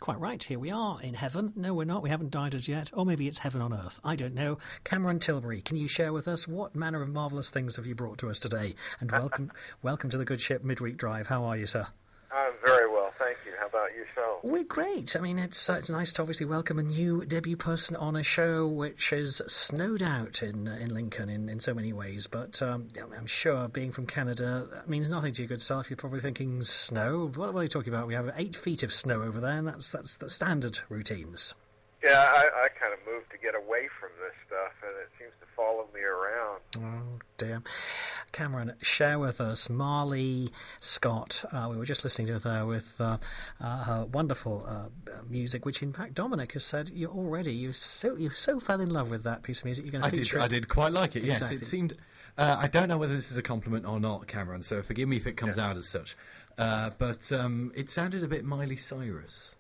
quite right. Here we are in heaven. No, we're not. We haven't died as yet. Or maybe it's heaven on earth. I don't know. Cameron Tilbury, can you share with us what manner of marvellous things have you brought to us today? And welcome to the Good Ship Midweek Drive. How are you, sir? I'm very well, thank you. How about yourself? We're great. I mean, it's nice to obviously welcome a new debut person on a show which is snowed out in Lincoln in so many ways. But I'm sure, being from Canada, that means nothing to you, good self. You're probably thinking, snow? What are you talking about? We have 8 feet of snow over there, and that's the standard routines. Yeah, I kind of moved to get away from this stuff, and it seems to follow me around. Oh, dear. Cameron, share with us Marley Scott. We were just listening to her with her wonderful music, which in fact Dominic has said you so fell in love with that piece of music. You're going to feature I did quite like it. Exactly. Yes, it seemed. I don't know whether this is a compliment or not, Cameron. So forgive me if it comes out as such. But it sounded a bit Miley Cyrus.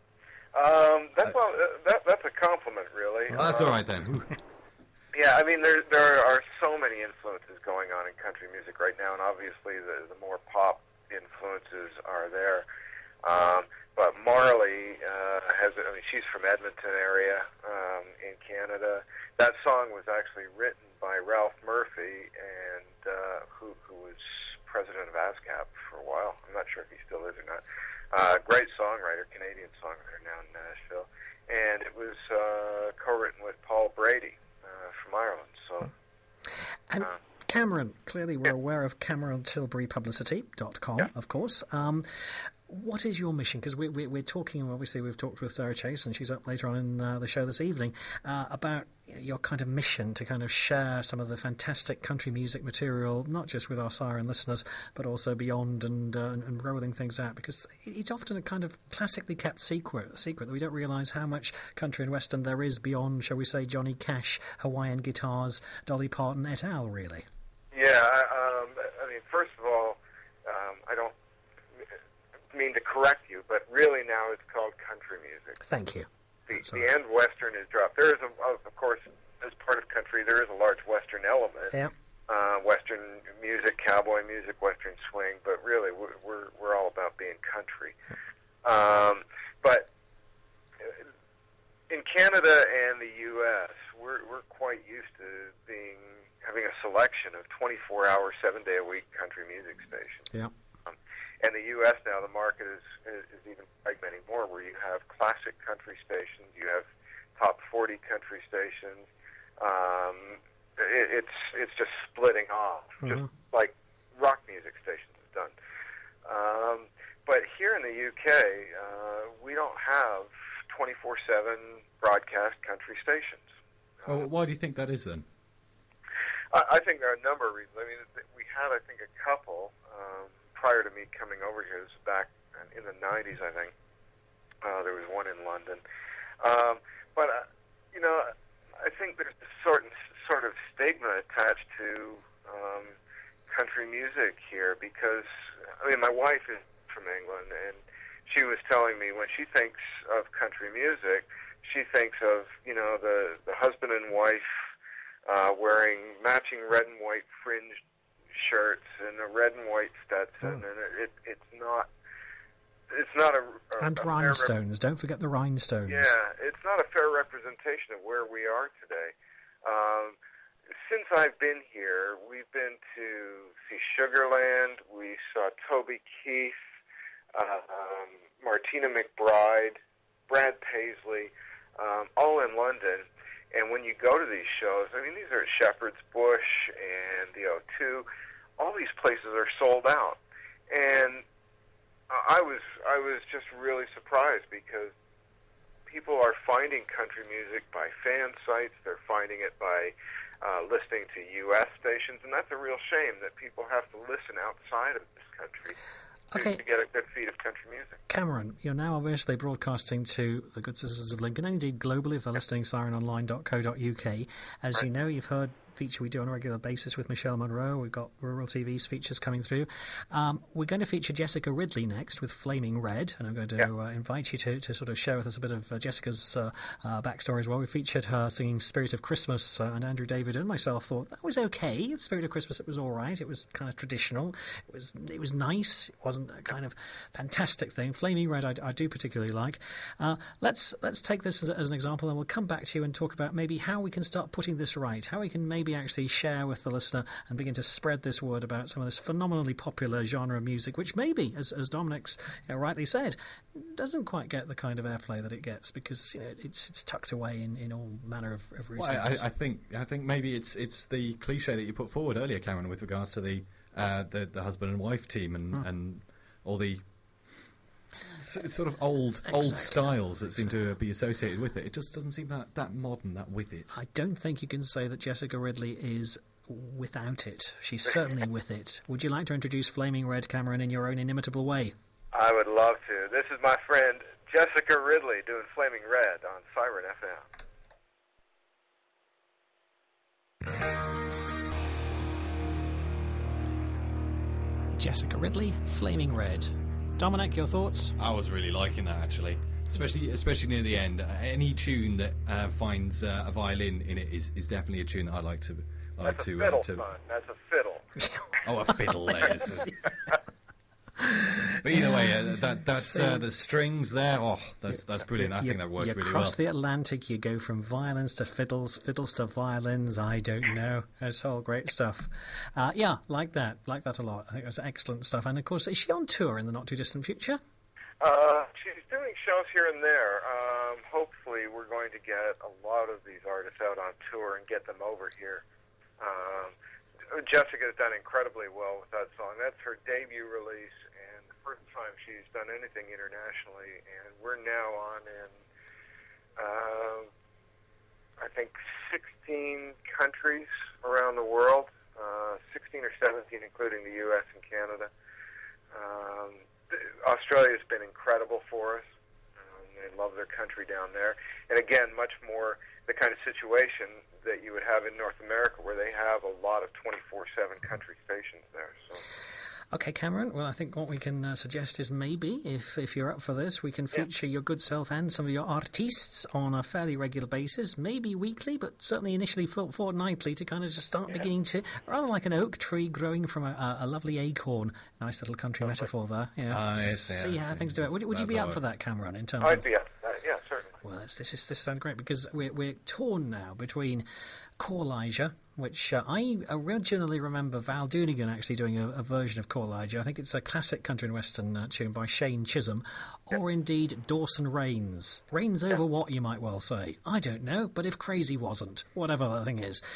That's a compliment, really. Well, that's all right then. Yeah, I mean, there are so many influences going on in country music right now, and obviously the more pop influences are there. But Marley she's from Edmonton area in Canada. That song was actually written by Ralph Murphy, and who was president of ASCAP for a while. I'm not sure if he still is or not. Great songwriter, Canadian songwriter now in Nashville. And it was co-written with Paul Brady from Ireland. So, and Cameron, clearly we're aware of CameronTilburyPublicity.com, of course. What is your mission? Because we're talking, obviously we've talked with Sarah Chase, and she's up later on in the show this evening, about your kind of mission to kind of share some of the fantastic country music material, not just with our Siren listeners, but also beyond, and rolling things out, because it's often a kind of classically kept secret that we don't realise how much country and western there is beyond, shall we say, Johnny Cash, Hawaiian guitars, Dolly Parton et al., really. Yeah, I mean, first of all, I don't mean to correct you, but really now it's called country music. Thank you. The end western is dropped. There is, of course, as part of country, there is a large western element. Yeah. Western music, cowboy music, western swing, but really we're all about being country. But in Canada and the U.S., we're quite used to having a selection of 24-hour, 7-day-a-week country music stations. Yeah. And the U.S. now, the market is even fragmenting more, where you have classic country stations, you have top 40 country stations. It's just splitting off, just like rock music stations have done. But here in the UK, we don't have 24/7 broadcast country stations. Why do you think that is then? I think there are a number of reasons. I mean, we had, I think, a couple prior to me coming over here. This was back in the 90s, I think. There was one in London. But I think there's a sort of stigma attached to country music here, because, I mean, my wife is from England, and she was telling me when she thinks of country music, she thinks of, the husband and wife wearing matching red and white fringed shirts and a red and white Stetson, and it's not a and rhinestones. Don't forget the rhinestones. Yeah, it's not a fair representation of where we are today. Since I've been here, we've been to see Sugarland. We saw Toby Keith, Martina McBride, Brad Paisley, all in London. And when you go to these shows, I mean, these are at Shepherd's Bush and the O2. All these places are sold out. And I was just really surprised, because people are finding country music by fan sites. They're finding it by listening to U.S. stations, and that's a real shame that people have to listen outside of this country to get a good feed of country music. Cameron, you're now obviously broadcasting to the good citizens of Lincoln, and indeed globally if they're listening, sirenonline.co.uk. As you know, you've heard feature we do on a regular basis with Michelle Monroe. We've got Rural TV's features coming through. We're going to feature Jessica Ridley next with Flaming Red, and I'm going to invite you to sort of share with us a bit of Jessica's backstory as well. We featured her singing Spirit of Christmas, and Andrew David and myself thought that was okay. Spirit of Christmas, it was all right. It was kind of traditional. It was nice. It wasn't a kind of fantastic thing. Flaming Red I do particularly like. Let's take this as an example, and we'll come back to you and talk about maybe how we can start putting this right, how we can maybe actually share with the listener and begin to spread this word about some of this phenomenally popular genre of music, which maybe, as Dominic's rightly said, doesn't quite get the kind of airplay that it gets because it's tucked away in all manner of routines. Well, I think maybe it's the cliche that you put forward earlier, Cameron, with regards to the husband and wife team and all the sort of old styles that seem to be associated with it. It just doesn't seem that modern, that with it. I don't think you can say that Jessica Ridley is without it. She's certainly with it. Would you like to introduce Flaming Red, Cameron, in your own inimitable way? I would love to. This is my friend Jessica Ridley doing Flaming Red on Siren FM. Jessica Ridley, Flaming Red. Dominic, your thoughts? I was really liking that, actually, especially near the end. Any tune that finds a violin in it is definitely a tune that I like to. That's a fiddle, son. That's a fiddle. Oh, a fiddle, there's. But either way, the strings there, that's brilliant. I think that works really well. You cross the Atlantic, you go from violins to fiddles to violins. I don't know. That's all great stuff. Like that a lot. I think that's excellent stuff. And of course, is she on tour in the not too distant future? She's doing shows here and there. Hopefully, we're going to get a lot of these artists out on tour and get them over here. Jessica's done incredibly well with that song. That's her debut release and the first time she's done anything internationally. And we're now on in, I think, 16 countries around the world, 16 or 17, including the U.S. and Canada. Australia's been incredible for us. They love their country down there. And again, much more the kind of situation that you would have in North America where they have a lot of 24/7 country stations there. So. Okay, Cameron, well, I think what we can suggest is maybe, if you're up for this, we can feature your good self and some of your artists on a fairly regular basis, maybe weekly, but certainly initially fortnightly, to kind of just start beginning to, rather like an oak tree growing from a lovely acorn, nice little country metaphor there, see how things do it. Would you be up for that, Cameron, in terms I'd be up for that, yeah, certainly. Well, this sounds great, because we're torn now between Chorlager, which I originally remember Val Doonigan actually doing a version of Chorlager. I think it's a classic country and western tune by Shane Chisholm, or indeed Dawson Rains. Rains over what, you might well say. I don't know, but if crazy wasn't, whatever that thing is.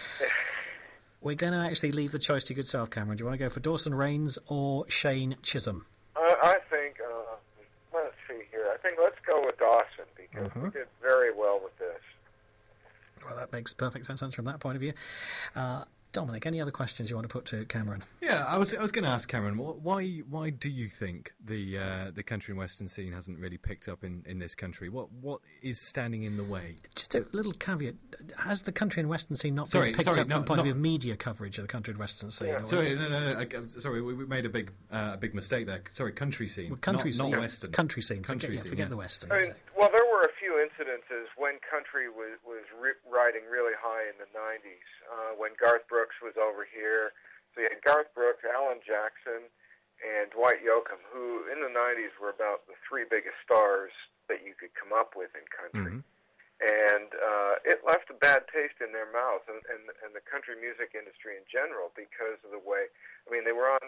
We're going to actually leave the choice to your good self, Cameron. Do you want to go for Dawson Rains or Shane Chisholm? I think, let's see here. I think let's go with Dawson, because we did very well with this. Well, that makes perfect sense from that point of view. Dominic, any other questions you want to put to Cameron? Yeah, I was going to ask Cameron, why do you think the country and western scene hasn't really picked up in this country? What is standing in the way? Just a little caveat: has the country and western scene not been picked up from the point of view of media coverage of the country and western scene? Yeah. Sorry, we made a big mistake there. Sorry, country scene, not western. Country scene. Forget the western. I mean, well, there were a few incidences when country was riding really high in the 90s, when Garth Brooks was over here. So you had Garth Brooks, Alan Jackson, and Dwight Yoakam, who in the 90s were about the three biggest stars that you could come up with in country. And it left a bad taste in their mouths and the country music industry in general, because of the way, I mean, they were on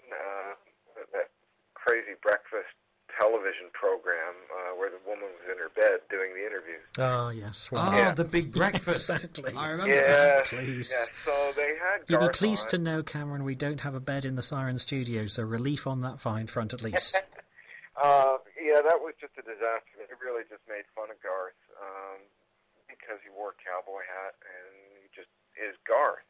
that crazy breakfast television program where the woman was in her bed doing the interviews. Oh, yes. Well, the Big Breakfast. Exactly. I remember that. Please. Yeah, so they had You'd Garth be pleased to on. know, Cameron, we don't have a bed in the Siren Studio, so relief on that fine front at least. Yeah, that was just a disaster. It really just made fun of Garth because he wore a cowboy hat and he just is Garth.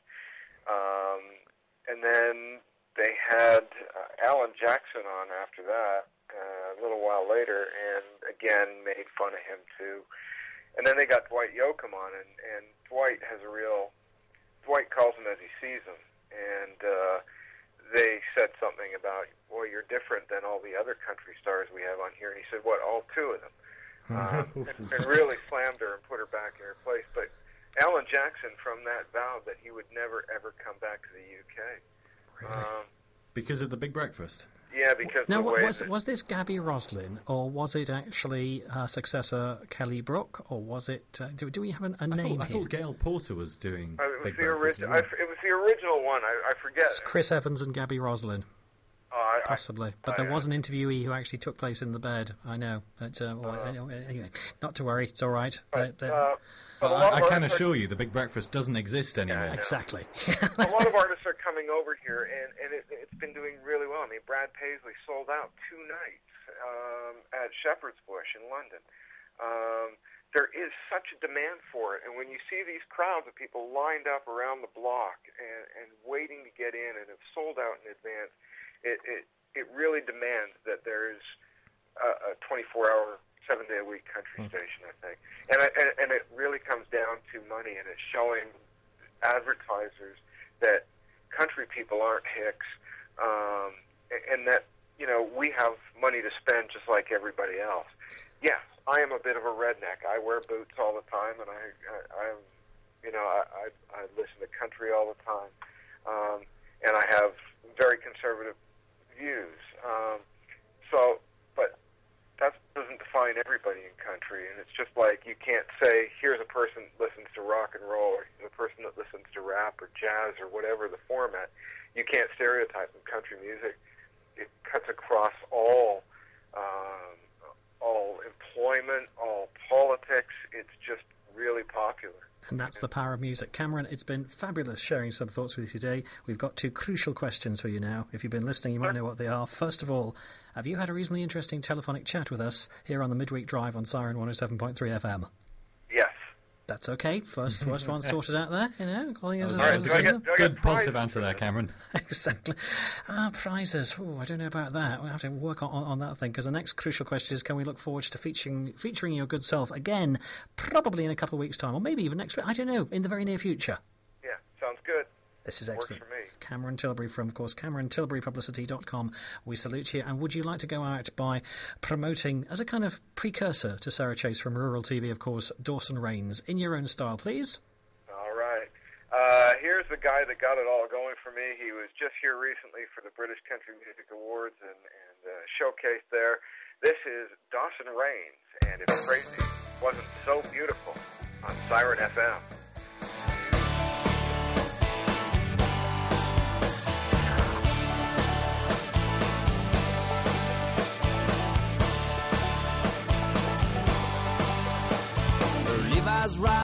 And then they had Alan Jackson on after that a little while later, and again made fun of him too. And then they got Dwight Yoakam on, and Dwight has a real Dwight calls him as he sees him, and they said something about, well, you're different than all the other country stars we have on here. And he said, what, all two of them? And really slammed her and put her back in her place. But Alan Jackson, from that, vowed that he would never, ever come back to the UK. Really? Because of the Big Breakfast? Yeah, because now, the way was this Gabby Roslin, or was it actually her successor Kelly Brook, or was it? Do we have a name I here? thought Gail Porter was doing Big the Breakfast. it was the original one. I forget. It's Chris Evans and Gabby Roslin. Possibly, but there was an interviewee who actually took place in the bed. I know, but anyway, not to worry, it's all right. I can assure you, the Big Breakfast doesn't exist anymore. Exactly. A lot of artists are coming over here, and it's been doing really well. I mean, Brad Paisley sold out 2 nights at Shepherd's Bush in London. There is such a demand for it, and when you see these crowds of people lined up around the block and waiting to get in and have sold out in advance, it really demands that there is a 24-hour, 7-day-a-week country station, I think. And it really comes down to money, and it's showing advertisers that country people aren't hicks, and that, you know, we have money to spend just like everybody else. Yes, I am a bit of a redneck. I wear boots all the time, and I listen to country all the time, and I have very conservative views. But that doesn't define everybody in country, and it's just like you can't say, here's a person that listens to rock and roll, or here's a person that listens to rap or jazz or whatever the format. You can't stereotype in country music. It cuts across all employment, all politics. It's just really popular. And that's the power of music. Cameron, it's been fabulous sharing some thoughts with you today. We've got 2 crucial questions for you now. If you've been listening, you might know what they are. First of all, have you had a reasonably interesting telephonic chat with us here on the Midweek Drive on Siren 107.3 FM? Yes. That's okay. First one sorted out there, you know. Good positive answer there, Cameron. Exactly. Prizes. Ooh, I don't know about that. We'll have to work on that thing, because the next crucial question is, can we look forward to featuring your good self again, probably in a couple of weeks' time, or maybe even next week, I don't know, in the very near future? Yeah, sounds good. This is excellent. Works for me. Cameron Tilbury from, of course, CameronTilburyPublicity.com. We salute you. And would you like to go out by promoting, as a kind of precursor to Sarah Chase from Rural TV, of course, Dawson Rains, in your own style, please? All right. Here's the guy that got it all going for me. He was just here recently for the British Country Music Awards and showcased there. This is Dawson Rains, and If Crazy Wasn't So Beautiful on Siren FM. Levi's right.